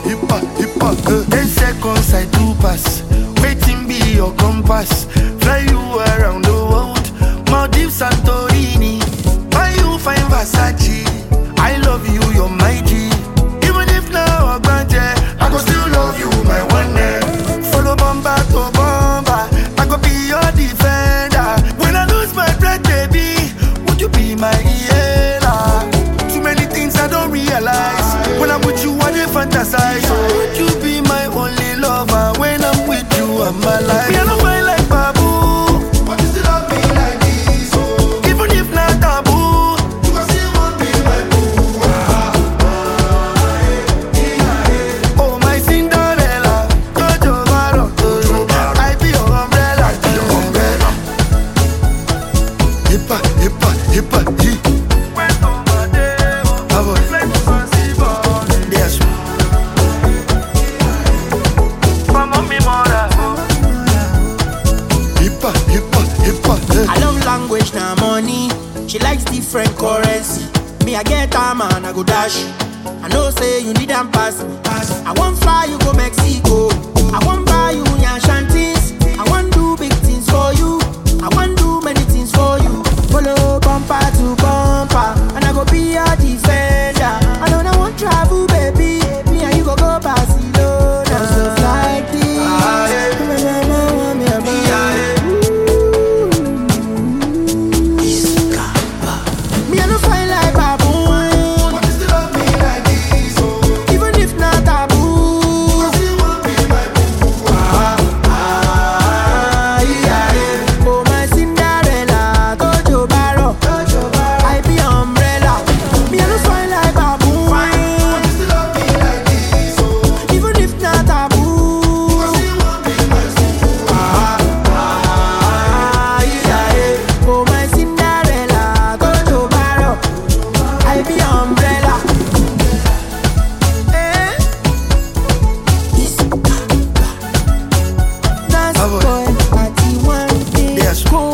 10 seconds I do pass. Waiting be your compass. Fly you around the world. Maldives, Santorini. Buy you find Versace. I love you, you're my G. Even if now I'm gone, I go still love you, my one name. Follow bomba to bomba. I go be your defender. When I lose my breath, baby, would you be my healer? Too many things I don't realize. When I'm with you, I dey fantasize. Would you be my only lover? When I'm with you, I'm alive. Me, I don't find like Babu. But you still love me like this, oh. Even if not taboo, you can still want me like boo. Oh, my Cinderella, Jojo Baro, I be your umbrella, Hippa, hippa, hippa, hee. I love language, now money. She likes different currency. Me, I get her man, I go dash. I know say you need and pass me. I won't fly you go Mexico. I won't buy you yan shanties. I won't do big things for you. I won't do many things for you. Follow bumper to bumper, and I go be your defender. I don't want travel, baby. Me and you go Barcelona. Just like this. Boy, I want this.